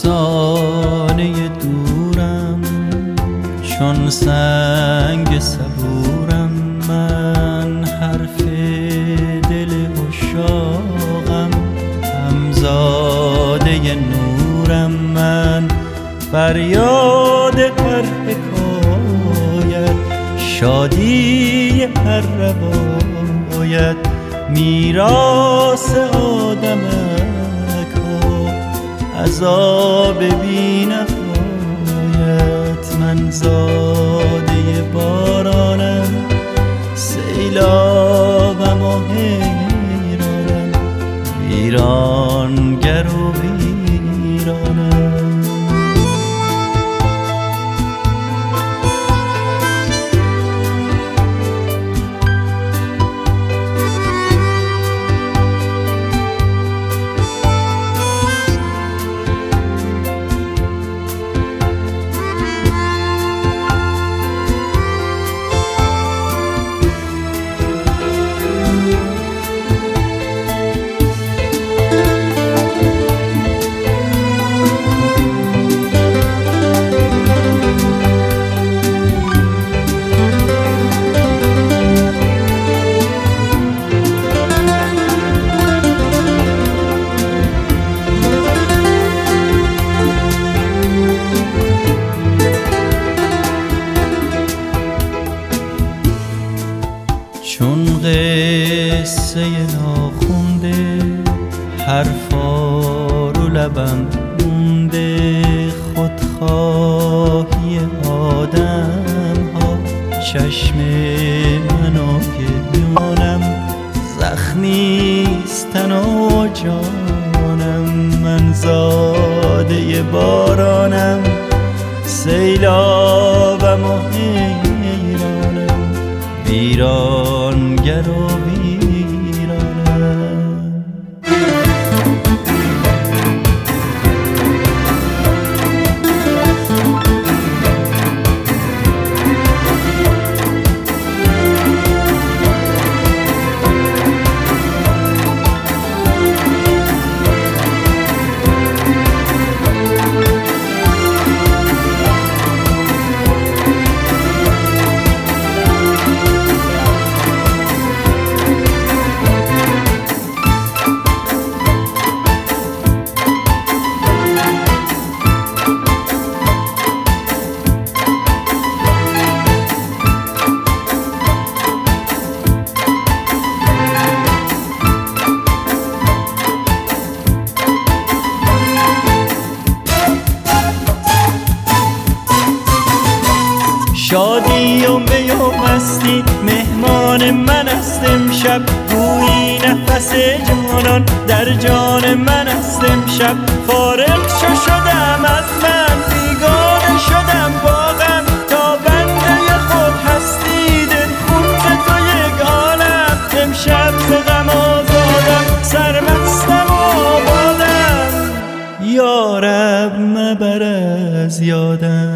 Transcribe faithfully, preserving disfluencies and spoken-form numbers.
افسانه دورم، چون سنگ صبورم من، حرف دل عشاقم، همزاده نورم من، فریاد هر حکایت، شادی هر روایت، میراث آدمک ها، عذاب بی نهایت. من زاده بارانم، سیلابم و حیرانم، ویرانگر و ویرانم. چون قصه ناخونده، حرفا رو لبم مونده، خودخواهی آدم ها، چشم من و گریانم، زخمیست تن و جانم. من زاده بارانم، سیلابم و حیرانم، ویرانگر و ویرانم. شادی و می و مستی مهمان من است امشب، گویی نفس جانان در جان من است امشب. فارغ شو شدم از من، بیگانه شدم با غم، تا بنده خود هستی دلخون ز تو یگانم. امشب ز غم آزادم، سرمستم و آبادم، یارب مبر از یادم.